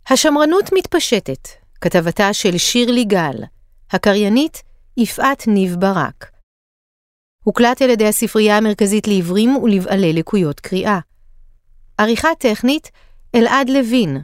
השמרנות מתפשטת, כתבתה של שירלי גל, הקריינית יפעת ניב ברק. הוקלט על ידי הספרייה המרכזית לעיוורים ולבעלי לקויות קריאה. עריכה טכנית אלעד לוין.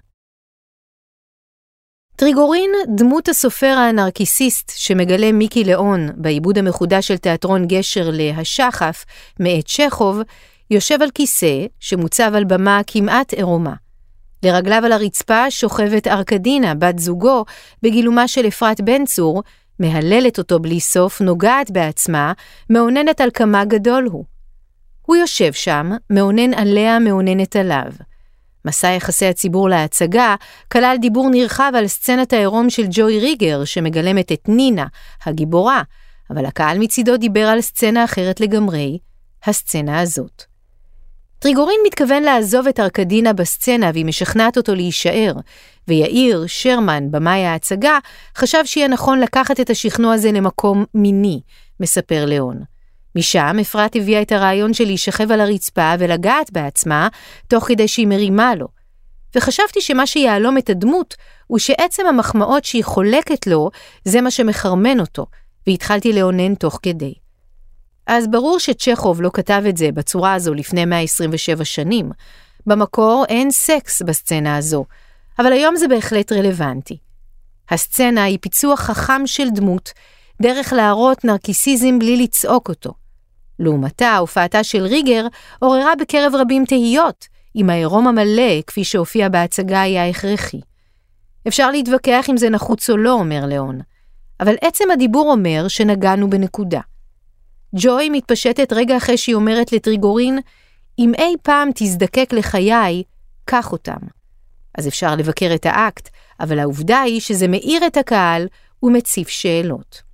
טריגורין, דמות הסופר האנרקיסיסט שמגלה מיקי ליאון בעיבוד המחודש של תיאטרון גשר להשחף מאת צ'כוב, יושב על כיסא שמוצב על במה כמעט עירומה. לרגליו על הרצפה שוכבת ארקדינה, בת זוגו, בגילומה של אפרת בן צור, מהללת אותו בלי סוף, נוגעת בעצמה, מעוננת על כמה גדול הוא. הוא יושב שם, מעונן עליה, מעוננת עליו. מסע יחסי הציבור להצגה כלל דיבור נרחב על סצנת העירום של ג'וי ריגר, שמגלמת את נינה, הגיבורה, אבל הקהל מצידו דיבר על סצנה אחרת לגמרי, הסצנה הזאת. טריגורין מתכוון לעזוב את ארקדינה בסצנה והיא משכנעת אותו להישאר, ויאיר שרמן, במאי ההצגה, חשב שיהיה נכון לקחת את השכנוע הזה למקום מיני, מספר ליאון. משם אפרת הביאה את הרעיון של להישכב על הרצפה ולגעת בעצמה, תוך כדי שהיא מרימה לו. וחשבתי שמה שיעלום את הדמות, הוא שעצם המחמאות שהיא חולקת לו, זה מה שמחרמן אותו, והתחלתי לאונן תוך כדי. אז ברור שצ'כוב לא כתב את זה בצורה הזו לפני 127 שנים. במקור אין סקס בסצנה הזו, אבל היום זה בהחלט רלוונטי. הסצנה היא פיצוח חכם של דמות, דרך להראות נרקיסיזם בלי לצעוק אותו. לעומתה, הופעתה של ריגר עוררה בקרב רבים תהיות, אם העירום המלא, כפי שהופיע בהצגה, היה הכרחי. אפשר להתווכח אם זה נחוץ או לא, אומר ליאון, אבל עצם הדיבור אומר שנגענו בנקודה. ג'וי מתפשטת רגע אחרי שהיא אומרת לטריגורין, אם אי פעם תזדקק לחיי, קח אותם. אז אפשר לבקר את האקט, אבל העובדה היא שזה מאיר את הקהל ומציף שאלות.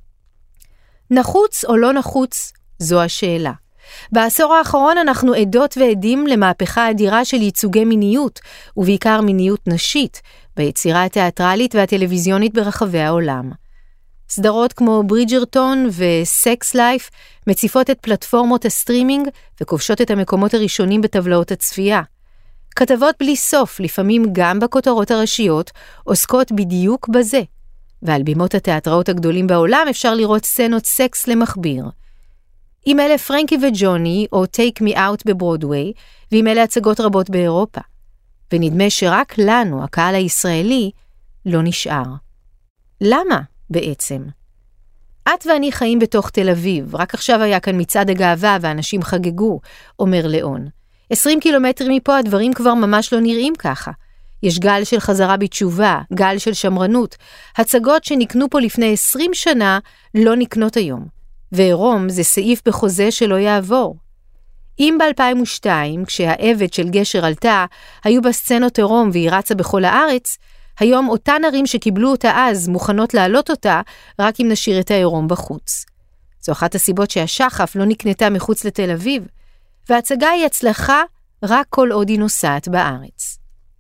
נחוץ או לא נחוץ, זו השאלה. בעשור האחרון אנחנו עדות ועדים למהפכה אדירה של ייצוגי מיניות, ובעיקר מיניות נשית, ביצירה התיאטרלית והטלוויזיונית ברחבי העולם. סדרות כמו ברידג'רטון וסקס לייף מציפות את פלטפורמות הסטרימינג וכובשות את המקומות הראשונים בטבלאות הצפייה. כתבות בלי סוף, לפעמים גם בכותרות הראשיות, עוסקות בדיוק בזה. ועל בימות התיאטראות הגדולים בעולם אפשר לראות סצנות סקס למכביר. עם אלה פרנקי וג'וני או Take Me Out בברודווי, ועם אלה הצגות רבות באירופה. ונדמה שרק לנו, הקהל הישראלי, לא נשאר. למה? בעצם. את ואני חיים בתוך תל אביב, רק עכשיו היה כאן מצעד הגאווה ואנשים חגגו, אומר ליאון. 20 קילומטרים מפה הדברים כבר ממש לא נראים ככה. יש גל של חזרה בתשובה, גל של שמרנות. הצגות שנקנו פה לפני 20 שנה לא נקנות היום. ועירום זה סעיף בחוזה שלא יעבור. אם ב-2002, כשהעבד של גשר עלתה, היו בסצנות עירום והיא רצה בכל הארץ, היום אותן ערים שקיבלו אותה אז מוכנות להעלות אותה רק אם נשאיר את העירום בחוץ. זו אחת הסיבות שהשחף לא נקנתה מחוץ לתל אביב, וההצגה היא הצלחה רק כל עוד היא נוסעת בארץ.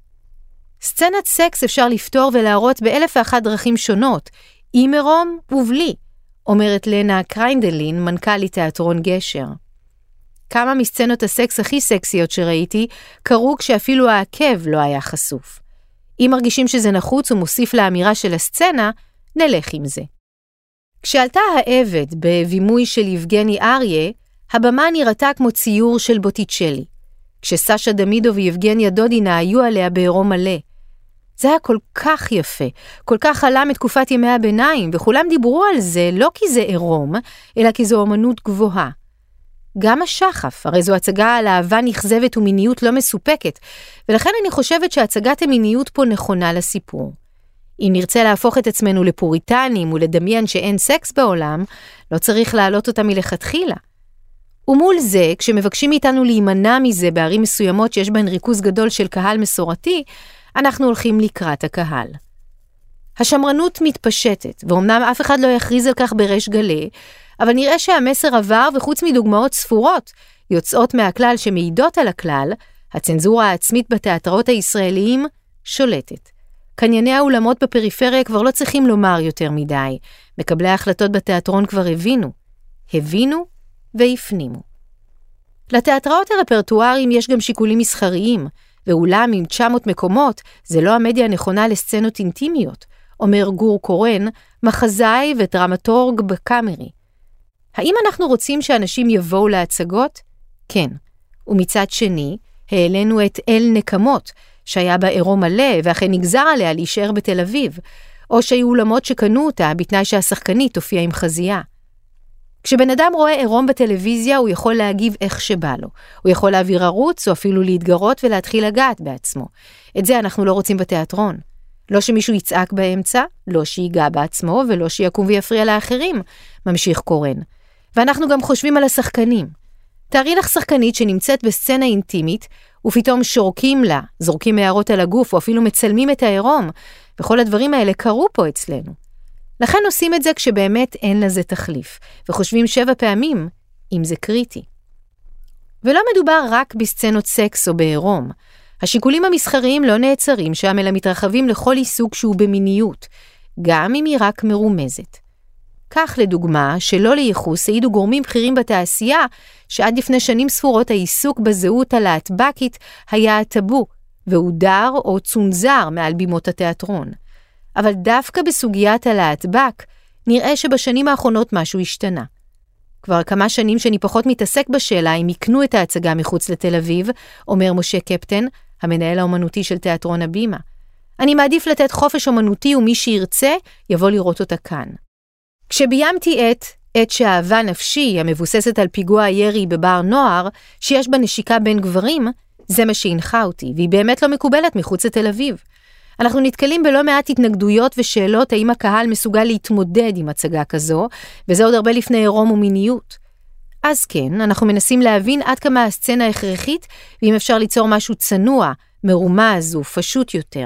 סצנת סקס אפשר לפתור ולהראות ב1,001 דרכים שונות, עם עירום ובלי, אומרת לנה קריינדלין, מנכ"לית תיאטרון גשר. כמה מסצנות הסקס הכי סקסיות שראיתי קרו כשאפילו העקב לא היה חשוף. אם מרגישים שזה נחוץ ומוסיף לאמירה של הסצנה, נלך עם זה. כשעלתה העבד בבימוי של יבגני אריה, הבמה נראתה כמו ציור של בוטיצ'לי, כשסשה דמידו ויבגניה דודינה היו עליה בעירום מלא. זה היה כל כך יפה, כל כך עלה מתקופת ימי הביניים, וכולם דיברו על זה לא כי זה עירום, אלא כי זו אומנות גבוהה. גם השחף, הרי זו הצגה על אהבה נכזבת ומיניות לא מסופקת, ולכן אני חושבת שהצגת המיניות פה נכונה לסיפור. אם נרצה להפוך את עצמנו לפוריטנים ולדמיין שאין סקס בעולם, לא צריך להעלות אותה מלכתחילה. ומול זה, כשמבקשים מאיתנו להימנע מזה בערים מסוימות שיש בהן ריכוז גדול של קהל מסורתי, אנחנו הולכים לקראת הקהל. השמרנות מתפשטת, ואומנם אף אחד לא יכריז על כך בריש גלי, אבל נראה שהמסר עבר, וחוץ מדוגמאות ספורות, יוצאות מהכלל שמעידות על הכלל, הצנזורה העצמית בתיאטראות הישראליים שולטת. קנייני האולמות בפריפריה כבר לא צריכים לומר יותר מדי. מקבלי ההחלטות בתיאטרון כבר הבינו והפנימו. לתיאטראות הרפרטואריים יש גם שיקולים מסחריים, ואולם עם 900 מקומות זה לא המדיה הנכונה לסצנות אינטימיות, אומר גור קורן, מחזאי ודרמטורג בקאמרי. האם אנחנו רוצים שאנשים יבואו להצגות? כן. ומצד שני, העלינו את אל נקמות, שהיה בה עירום מלא ואכן נגזר עליה להישאר בתל אביב, או שהיו אולמות שקנו אותה בתנאי שהשחקנית תופיע עם חזייה. כשבן אדם רואה עירום בטלוויזיה, הוא יכול להגיב איך שבא לו. הוא יכול להעביר ערוץ או אפילו להתגרות ולהתחיל לגעת בעצמו. את זה אנחנו לא רוצים בתיאטרון. לא שמישהו יצעק באמצע, לא שיגע בעצמו ולא שיקום ויפריע לאחרים, ממשיך קורן. ואנחנו גם חושבים על השחקנים. תארי לך שחקנית שנמצאת בסצנה אינטימית, ופתאום שורקים לה, זורקים הערות על הגוף או אפילו מצלמים את העירום, וכל הדברים האלה קרו פה אצלנו. לכן עושים את זה כשבאמת אין לזה תחליף, וחושבים 7 פעמים אם זה קריטי. ולא מדובר רק בסצנות סקס או בעירום. השיקולים המסחריים לא נעצרים שם, אלא מתרחבים לכל עיסוק שהוא במיניות, גם אם היא רק מרומזת. כך לדוגמה, שלא לייחוס העידו גורמים בכירים בתעשייה, שעד לפני שנים ספורות העיסוק בזהות הלהטבקית היה הטבו, והודר או צונזר מעל בימות התיאטרון. אבל דווקא בסוגיית הלהטבק, נראה שבשנים האחרונות משהו השתנה. כבר כמה שנים שאני פחות מתעסק בשאלה אם יקנו את ההצגה מחוץ לתל אביב, אומר משה קפטן, המנהל האומנותי של תיאטרון הבימה. אני מעדיף לתת חופש אומנותי ומי שירצה יבוא לראות אותה כאן. כשביימתי את שאהבה נפשי המבוססת על פיגוע הירי בבר נוער, שיש בה נשיקה בין גברים, זה מה שהנחה אותי, והיא באמת לא מקובלת מחוץ לתל אביב. אנחנו נתקלים בלא מעט התנגדויות ושאלות האם הקהל מסוגל להתמודד עם הצגה כזו, וזה עוד הרבה לפני עירום ומיניות. אז כן, אנחנו מנסים להבין עד כמה הסצנה הכרחית, ואם אפשר ליצור משהו צנוע, מרומז ופשוט יותר.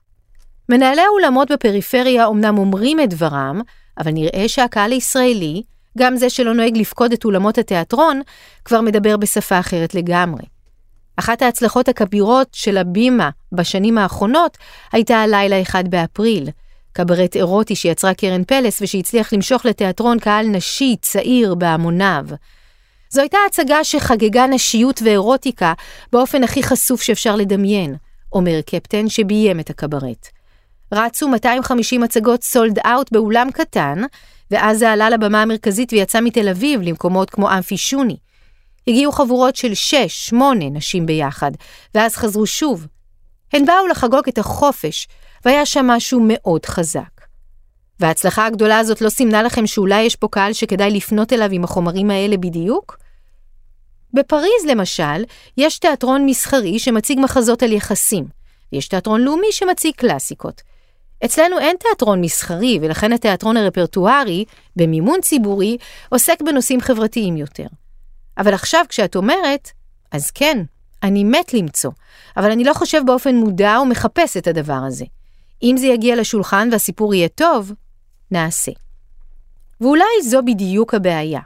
מנהלי האולמות בפריפריה אומנם אומרים את דברם, אבל נראה שהקהל הישראלי, גם זה שלא נוהג לפקוד את אולמות התיאטרון, כבר מדבר בשפה אחרת לגמרי. אחת ההצלחות הכבירות של הבימה בשנים האחרונות הייתה הלילה 1 באפריל, קברט אירוטי שיצרה קרן פלס ושהצליח למשוך לתיאטרון קהל נשי צעיר בהמוניו. זו הייתה הצגה שחגגה נשיות ואירוטיקה באופן הכי חשוף שאפשר לדמיין, אומר קפטן שביים את הקברט. רצו 250 הצגות סולד אאוט באולם קטן, ואז זה עלה לבמה המרכזית ויצא מתל אביב למקומות כמו אמפי שוני. הגיעו חבורות של 6-8 נשים ביחד, ואז חזרו שוב. הן באו לחגוג את החופש, והיה שם משהו מאוד חזק. וההצלחה הגדולה הזאת לא סימנה לכם שאולי יש פה קהל שכדאי לפנות אליו עם החומרים האלה בדיוק? בפריז למשל, יש תיאטרון מסחרי שמציג מחזות על יחסים, ויש תיאטרון לאומי שמציג קלאסיקות. אצלנו אין תיאטרון מסחרי, ולכן התיאטרון הרפרטוארי, במימון ציבורי, עוסק בנושאים חברתיים יותר. אבל עכשיו כשאת אומרת, אז כן, אני מת למצוא, אבל אני לא חושב באופן מודע ומחפש את הדבר הזה. אם זה יגיע לשולחן והסיפור יהיה טוב, נעשה. ואולי זו בדיוק הבעיה.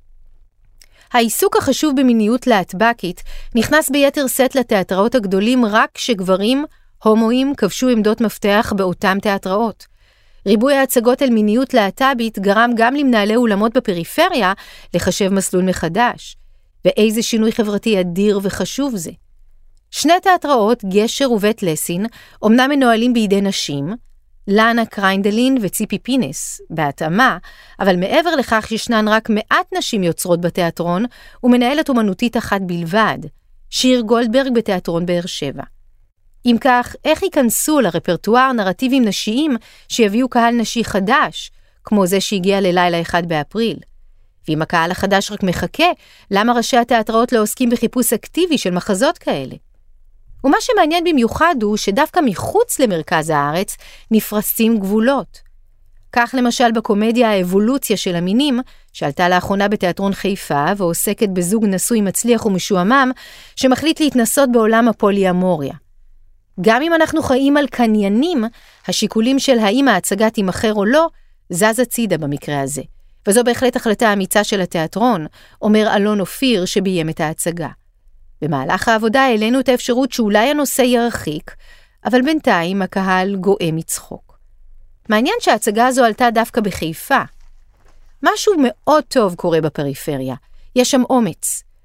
העיסוק החשוב במיניות להטבקית נכנס ביתר סט לתיאטראות הגדולים רק כשגברים הומואים כבשו עמדות מפתח באותם תיאטראות. ריבוי ההצגות על מיניות להט"בית גרם גם למנהלי אולמות בפריפריה לחשב מסלול מחדש. ואיזה שינוי חברתי אדיר וחשוב זה. 2 תיאטראות, גשר ובית לסין, אומנם מנוהלים בידי נשים, לנה קריינדלין וציפי פינס, בהתאמה, אבל מעבר לכך ישנן רק מעט נשים יוצרות בתיאטרון, ומנהלת אומנותית אחת בלבד, שיר גולדברג בתיאטרון באר שבע. אם כך, איך ייכנסו לרפרטואר נרטיבים נשיים שיביאו קהל נשי חדש, כמו זה שהגיע ללילה 1 באפריל? ואם הקהל החדש רק מחכה, למה ראשי התיאטראות לא עוסקים בחיפוש אקטיבי של מחזות כאלה? ומה שמעניין במיוחד הוא שדווקא מחוץ למרכז הארץ נפרסים גבולות. כך למשל בקומדיה האבולוציה של המינים, שעלתה לאחרונה בתיאטרון חיפה ועוסקת בזוג נשוי מצליח ומשועמם, שמחליט להתנסות בעולם הפוליאמוריה. גם אם אנחנו חיים על קניינים, השיקולים של האם ההצגה תימכר או לא, זז הצידה במקרה הזה. וזו בהחלט החלטה אמיצה של התיאטרון, אומר אלון אופיר שביים את ההצגה. במהלך העבודה העלינו את האפשרות שאולי הנושא ירחיק, אבל בינתיים הקהל גואה מצחוק. מעניין שההצגה הזו עלתה דווקא בחיפה. משהו מאוד טוב קורה בפריפריה. יש שם אומץ,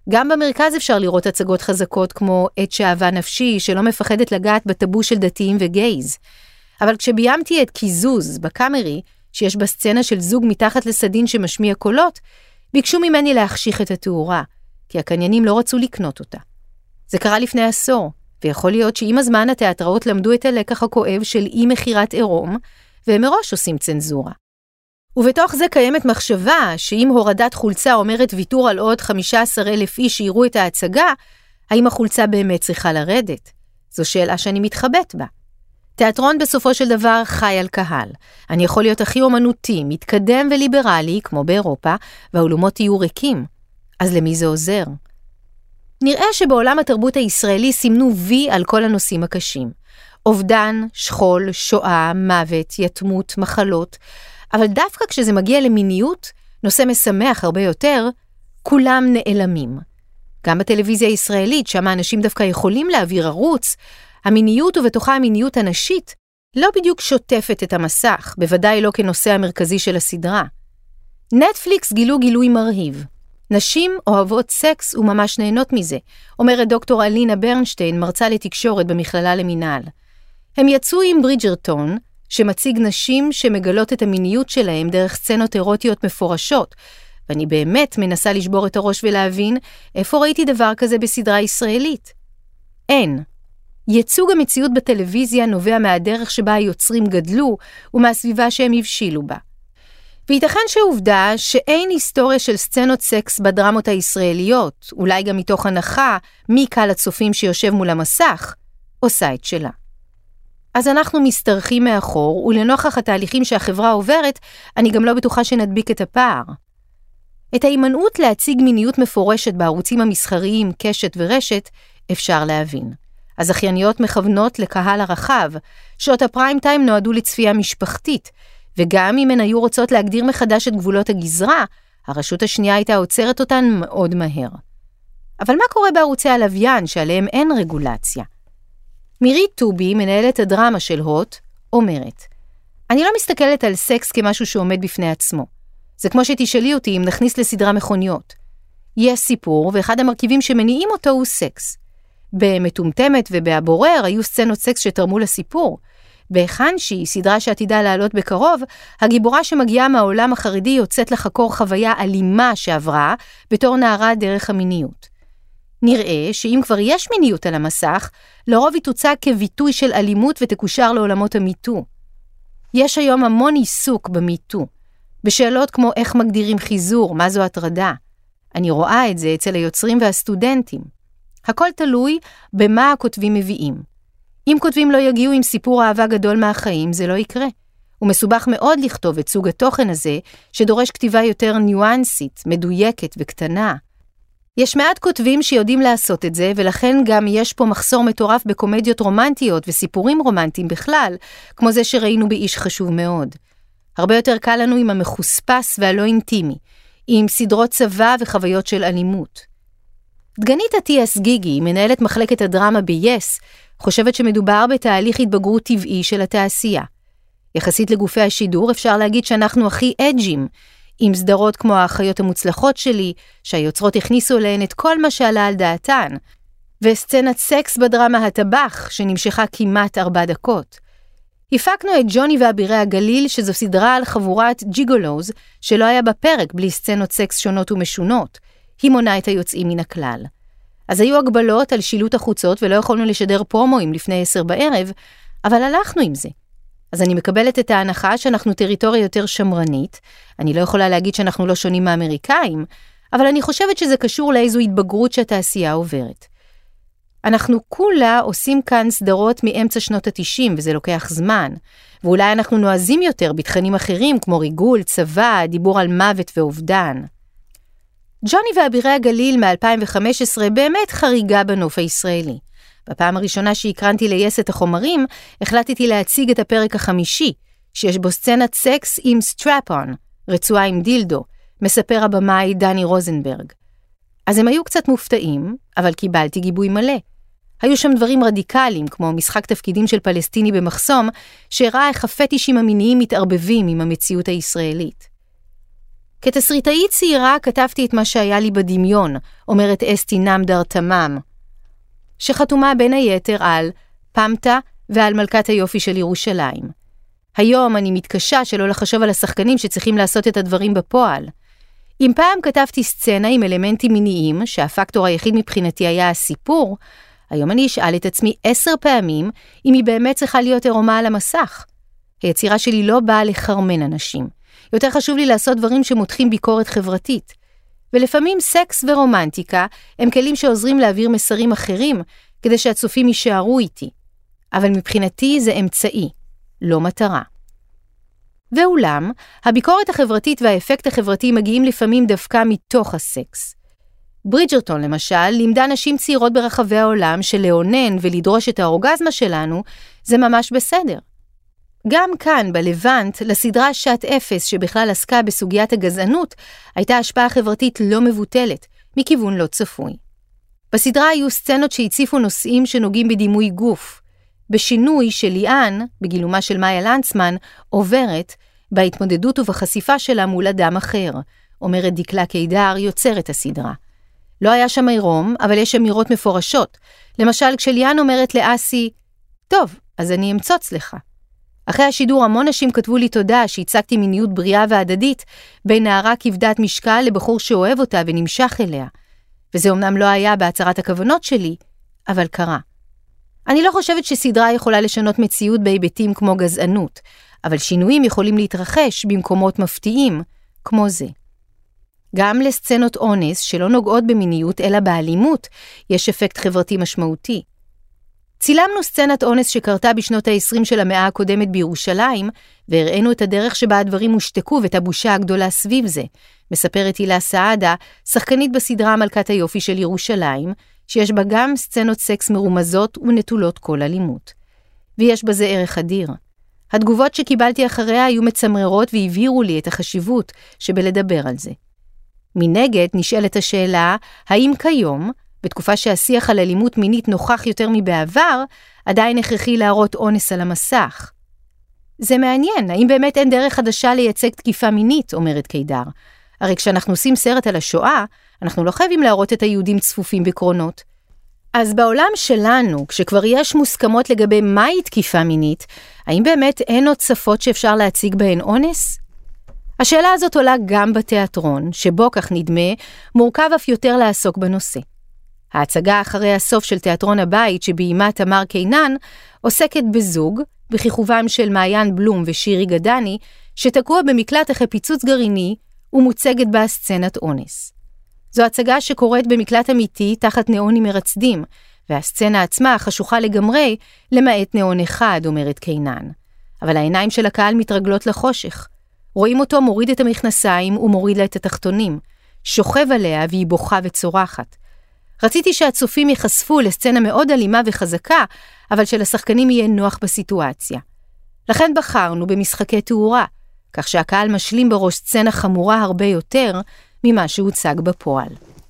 גם במרכז אפשר לראות הצגות חזקות כמו עת שאהבה נפשי, שלא מפחדת לגעת בטבו של דתיים וגייז. אבל כשביימתי את קיזוז בקאמרי, שיש בה סצנה של זוג מתחת לסדין שמשמיע קולות, ביקשו ממני להחשיך את התאורה, כי הקניינים לא רצו לקנות אותה. זה קרה לפני עשור, ויכול להיות שעם הזמן התיאטראות למדו את הלקח הכואב של אי מחירת עירום, והם מראש עושים צנזורה. ובתוך זה קיימת מחשבה שאם הורדת חולצה אומרת ויתור על עוד 15,000 איש שיראו את ההצגה, האם החולצה באמת צריכה לרדת? זו שאלה שאני מתחבט בה. תיאטרון בסופו של דבר חי על קהל. אני יכול להיות הכי אומנותי, מתקדם וליברלי, כמו באירופה, והאולמות יהיו ריקים. אז למי זה עוזר? נראה שבעולם התרבות הישראלי סימנו וי על כל הנושאים הקשים. אובדן, שכול, שואה, מוות, יתמות, מחלות, אבל דווקא כשזה מגיע למיניות, נושא משמח הרבה יותר, כולם נעלמים. גם בטלוויזיה הישראלית, שם האנשים דווקא יכולים להעביר ערוץ, המיניות ובתוכה המיניות הנשית לא בדיוק שוטפת את המסך, בוודאי לא כנושא המרכזי של הסדרה. נטפליקס גילו גילוי מרהיב. נשים אוהבות סקס וממש נהנות מזה, אומרת דוקטור אלינה ברנשטיין, מרצה לתקשורת במכללה למינהל. הם יצאו עם ברידג'רטון, שמציג נשים שמגלות את המיניות שלהם דרך סצנות אירוטיות מפורשות, ואני באמת מנסה לשבור את הראש ולהבין איפה ראיתי דבר כזה בסדרה ישראלית. אין. ייצוג המציאות בטלוויזיה נובע מהדרך שבה היוצרים גדלו ומהסביבה שהם הבשילו בה. וייתכן שהעובדה שאין היסטוריה של סצנות סקס בדרמות הישראליות, אולי גם מתוך הנחה מי קהל הצופים שיושב מול המסך, עושה את שלה. אז אנחנו מסתרחים מאחור, ולנוכח התהליכים שהחברה עוברת, אני גם לא בטוחה שנדביק את הפער. את ההימנעות להציג מיניות מפורשת בערוצים המסחריים, קשת ורשת, אפשר להבין. הזכייניות מכוונות לקהל הרחב, שעות הפריים טיים נועדו לצפייה משפחתית, וגם אם הן היו רוצות להגדיר מחדש את גבולות הגזרה, הרשות השנייה הייתה עוצרת אותן מאוד מהר. אבל מה קורה בערוצי הלוויין שעליהם אין רגולציה? מירית טובי, מנהלת הדרמה של הוט, אומרת, אני לא מסתכלת על סקס כמשהו שעומד בפני עצמו. זה כמו שתשאלי אותי אם נכניס לסדרה מכוניות. יש סיפור, ואחד המרכיבים שמניעים אותו הוא סקס. במטומטמת ובהבורר היו סצנות סקס שתרמו לסיפור. בחנשי, סדרה שעתידה לעלות בקרוב, הגיבורה שמגיעה מהעולם החרדי יוצאת לחקור חוויה אלימה שעברה בתור נערה דרך המיניות. נראה שאם כבר יש מיניות על המסך, לרוב היא תוצג כביטוי של אלימות ותקושר לעולמות המיטו. יש היום המון עיסוק במיטו, בשאלות כמו איך מגדירים חיזור, מה זו הטרדה. אני רואה את זה אצל היוצרים והסטודנטים. הכל תלוי במה הכותבים מביאים. אם כותבים לא יגיעו עם סיפור אהבה גדול מהחיים, זה לא יקרה. הוא מסובך מאוד לכתוב את סוג התוכן הזה, שדורש כתיבה יותר ניואנסית, מדויקת וקטנה. יש מעט כותבים שיודעים לעשות את זה, ולכן גם יש פה מחסור מטורף בקומדיות רומנטיות וסיפורים רומנטיים בכלל, כמו זה שראינו באיש חשוב מאוד. הרבה יותר קל לנו עם המחוספס והלא אינטימי, עם סדרות צבא וחוויות של אלימות. דגנית עטיה סגיגי, מנהלת מחלקת הדרמה ב-YES, חושבת שמדובר בתהליך התבגרות טבעי של התעשייה. יחסית לגופי השידור אפשר להגיד שאנחנו הכי אג'ים, עם סדרות כמו האחיות המוצלחות שלי, שהיוצרות הכניסו להן את כל מה שעלה על דעתן, וסצנת סקס בדרמה הטבח, שנמשכה כמעט 4 דקות. הפקנו את ג'וני ואבירי הגליל, שזו סדרה על חבורת ג'יגולוז, שלא היה בפרק בלי סצנות סקס שונות ומשונות. היא מונה את היוצאים מן הכלל. אז היו הגבלות על שילוט החוצות, ולא יכולנו לשדר פרומואים לפני 10 בערב, אבל הלכנו עם זה. אז אני מקבלת את ההנחה שאנחנו טריטוריה יותר שמרנית, אני לא יכולה להגיד שאנחנו לא שונים מהאמריקאים, אבל אני חושבת שזה קשור לאיזו התבגרות שהתעשייה עוברת. אנחנו כולה עושים כאן סדרות מאמצע שנות ה-90, וזה לוקח זמן, ואולי אנחנו נועזים יותר בתכנים אחרים, כמו ריגול, צבא, דיבור על מוות ואובדן. ג'וני ואבירי הגליל מ-2015 באמת חריגה בנוף הישראלי. בפעם הראשונה שהקרנתי ל-YES את החומרים, החלטתי להציג את הפרק החמישי, שיש בו סצנת סקס עם סטראפ-און, רצועה עם דילדו, מספר הבמאי דני רוזנברג. אז הם היו קצת מופתעים, אבל קיבלתי גיבוי מלא. היו שם דברים רדיקליים, כמו משחק תפקידים של פלסטיני במחסום, שהראה איך הפטישים המיניים מתערבבים עם המציאות הישראלית. כתסריטאית צעירה כתבתי את מה שהיה לי בדמיון, אומרת אסתי נמדר תמם, שחתומה בין היתר על פמטה ועל מלכת היופי של ירושלים. היום אני מתקשה שלא לחשוב על השחקנים שצריכים לעשות את הדברים בפועל. אם פעם כתבתי סצנה עם אלמנטים מיניים, שהפקטור היחיד מבחינתי היה הסיפור, היום אני אשאל את עצמי 10 פעמים אם היא באמת צריכה להיות עירומה על המסך. היצירה שלי לא באה לחרמן אנשים. יותר חשוב לי לעשות דברים שמותחים ביקורת חברתית. ולפעמים סקס ורומנטיקה הם כלים שעוזרים להעביר מסרים אחרים, כדי שהצופים יישארו איתי. אבל מבחינתי זה אמצעי, לא מטרה. ואולם, הביקורת החברתית והאפקט החברתי מגיעים לפעמים דווקא מתוך הסקס. ברידג'רטון למשל לימדה נשים צעירות ברחבי העולם שלאונן ולדרוש את האורגזמה שלנו זה ממש בסדר. גם כאן בלבנט לסדרה שעת אפס שבכלל עסקה בסוגיית הגזענות הייתה השפעה חברתית לא מבוטלת מכיוון לא צפוי. בסדרה היו סצנות שהציפו נושאים שנוגעים בדימוי גוף, בשינוי שליאן, בגילומה של מאיה לנצמן, עוברת בהתמודדות ובחשיפה שלה מול אדם אחר, אומרת דקלה קידר, יוצרת הסדרה. לא היה שם עירום, אבל יש אמירות מפורשות. למשל, כשליאן אומרת לאסי, טוב, אז אני אמצוץ לך. אחרי השידור המון נשים כתבו לי תודה שהצגתי מיניות בריאה והדדית בין נערה כבדת משקל לבחור שאוהב אותה ונמשך אליה. וזה אומנם לא היה בהצהרת הכוונות שלי, אבל קרה. אני לא חושבת שסדרה יכולה לשנות מציאות בהיבטים כמו גזענות, אבל שינויים יכולים להתרחש במקומות מפתיעים, כמו זה. גם לסצנות אונס שלא נוגעות במיניות אלא באלימות, יש אפקט חברתי משמעותי. צילמנו סצנת אונס שקרתה בשנות ה-20 של המאה הקודמת בירושלים, והראינו את הדרך שבה הדברים הושתקו ואת הבושה הגדולה סביב זה, מספרת הילה סעדה, שחקנית בסדרה מלכת היופי של ירושלים, שיש בה גם סצנות סקס מרומזות ונטולות כל אלימות. ויש בזה ערך אדיר. התגובות שקיבלתי אחריה היו מצמררות והבהירו לי את החשיבות שבלדבר על זה. מנגד נשאלת השאלה, האם כיום, בתקופה שהשיח על אלימות מינית נוכח יותר מבעבר, עדיין הכרחי להראות אונס על המסך? זה מעניין, האם באמת אין דרך חדשה לייצג תקיפה מינית, אומרת קידר. הרי כשאנחנו עושים סרט על השואה, אנחנו לא חייבים להראות את היהודים צפופים בקרונות. אז בעולם שלנו, כשכבר יש מוסכמות לגבי מהי תקיפה מינית, האם באמת אין עוד שפות שאפשר להציג בהן אונס? השאלה הזאת עולה גם בתיאטרון, שבו כך נדמה, מורכב אף יותר לעסוק בנושא. ההצגה אחרי הסוף של תיאטרון הבית שביימה תמר קינן, עוסקת בזוג, בכיכובם של מעיין בלום ושירי גדני, שתקוע במקלט אחרי פיצוץ גרעיני, ומוצגת בה סצנת אונס. זו הצגה שקורית במקלט אמיתי תחת נאונים מרצדים, והסצנה עצמה חשוכה לגמרי, למעט נאון אחד, אומרת קינן. אבל העיניים של הקהל מתרגלות לחושך. רואים אותו מוריד את המכנסיים ומוריד לה את התחתונים, שוכב עליה והיא בוכה וצורחת. רציתי שהצופים יחשפו לסצנה מאוד אלימה וחזקה, אבל שלשחקנים יהיה נוח בסיטואציה. לכן בחרנו במשחקי תאורה, כך שהקהל משלים בראש סצנה חמורה הרבה יותר ממה שהוצג בפועל.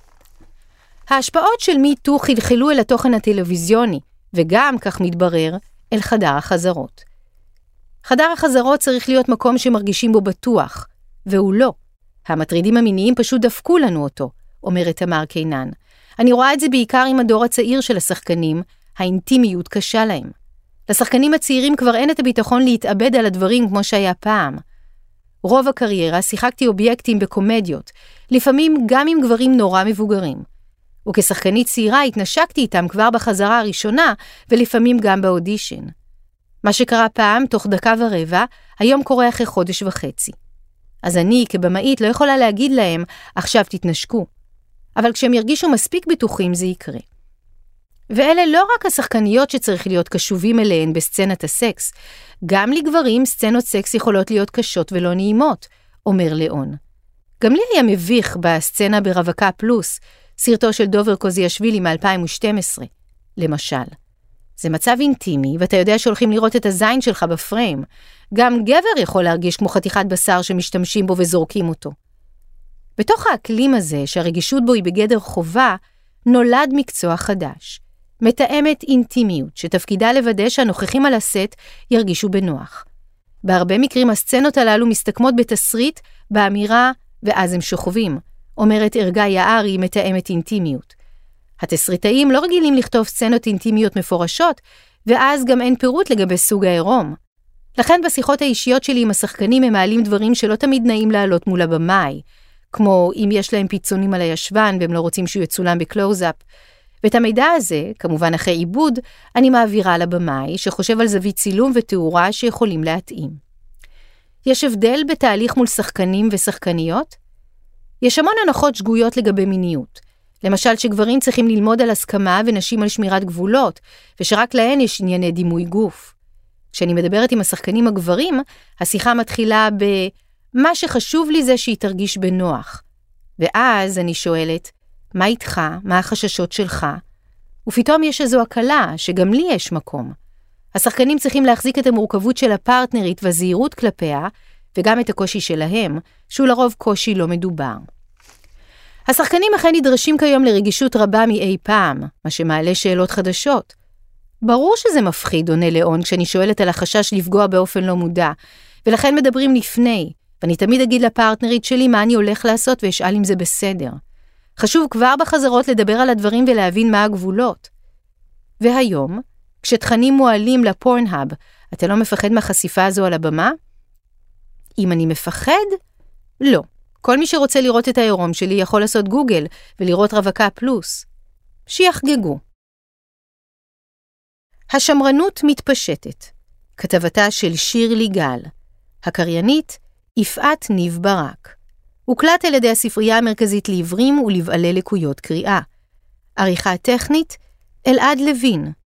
ההשפעות של מיטו חלחלו אל התוכן הטלוויזיוני, וגם, כך מתברר, אל חדר החזרות. חדר החזרות צריך להיות מקום שמרגישים בו בטוח, והוא לא. המטרידים המיניים פשוט דפקו לנו אותו, אומרת תמר קינן. אני רואה את זה בעיקר עם הדור הצעיר של השחקנים, האינטימיות קשה להם. לשחקנים הצעירים כבר אין את הביטחון להתאבד על הדברים כמו שהיה פעם. רוב הקריירה שיחקתי אובייקטים בקומדיות, לפעמים גם עם גברים נורא מבוגרים. וכשחקנית צעירה התנשקתי איתם כבר בחזרה הראשונה, ולפעמים גם באודישן. מה שקרה פעם תוך דקה ורבע, היום קורה אחרי חודש וחצי. אז אני כבמאית לא יכולה להגיד להם, עכשיו תתנשקו. אבל כשהם ירגישו מספיק בטוחים זה יקרה. ואלה לא רק השחקניות שצריך להיות קשובים אליהן בסצנת הסקס, גם לגברים סצנות סקס יכולות להיות קשות ולא נעימות, אומר ליאון. גם לי היה מביך בסצנה ברווקה פלוס, סרטו של דובר קוזיאשווילי מ-2012, למשל. זה מצב אינטימי, ואתה יודע שהולכים לראות את הזין שלך בפריים. גם גבר יכול להרגיש כמו חתיכת בשר שמשתמשים בו וזורקים אותו. בתוך האקלים הזה, שהרגישות בו היא בגדר חובה, נולד מקצוע חדש. מתאמת אינטימיות, שתפקידה לוודא שהנוכחים על הסט ירגישו בנוח. בהרבה מקרים הסצנות הללו מסתכמות בתסריט באמירה ואז הם שוכבים, אומרת ארגה יערי, מתאמת אינטימיות. התסריטאים לא רגילים לכתוב סצנות אינטימיות מפורשות, ואז גם אין פירוט לגבי סוג העירום. לכן בשיחות האישיות שלי עם השחקנים הם מעלים דברים שלא תמיד נעים לעלות מול הבמאי, כמו אם יש להם פיצונים על הישבן והם לא רוצים שהוא יצולם בקלוז-אפ. ואת המידע הזה, כמובן אחרי עיבוד, אני מעבירה לבמאי שחושב על זווית צילום ותאורה שיכולים להתאים. יש הבדל בתהליך מול שחקנים ושחקניות? יש המון הנחות שגויות לגבי מיניות. למשל שגברים צריכים ללמוד על הסכמה ונשים על שמירת גבולות, ושרק להן יש ענייני דימוי גוף. כשאני מדברת עם השחקנים הגברים, השיחה מתחילה מה שחשוב לי זה שהיא תרגיש בנוח. ואז אני שואלת, מה איתך? מה החששות שלך? ופתאום יש איזו הקלה שגם לי יש מקום. השחקנים צריכים להחזיק את המורכבות של הפרטנרית והזהירות כלפיה, וגם את הקושי שלהם, שהוא לרוב קושי לא מדובר. השחקנים אכן נדרשים כיום לרגישות רבה מאי פעם, מה שמעלה שאלות חדשות. ברור שזה מפחיד, עונה ליאון, כשאני שואלת על החשש לפגוע באופן לא מודע, ולכן מדברים לפני, ואני תמיד אגיד לפרטנרית שלי מה אני הולך לעשות ואשאל אם זה בסדר. חשוב כבר בחזרות לדבר על הדברים ולהבין מה הגבולות. והיום, כשתכנים מועלים לפורנהאב, אתה לא מפחד מהחשיפה הזו על הבמה? אם אני מפחד? לא. כל מי שרוצה לראות את העירום שלי יכול לעשות גוגל ולראות רווקה פלוס. שיחגגו. השמרנות מתפשטת. כתבתה של שירלי גל. הקריינית, יפעת ניב ברק. הוקלט על ידי הספרייה המרכזית לעיוורים ולבעלי לקויות קריאה. עריכה טכנית, אלעד לוין.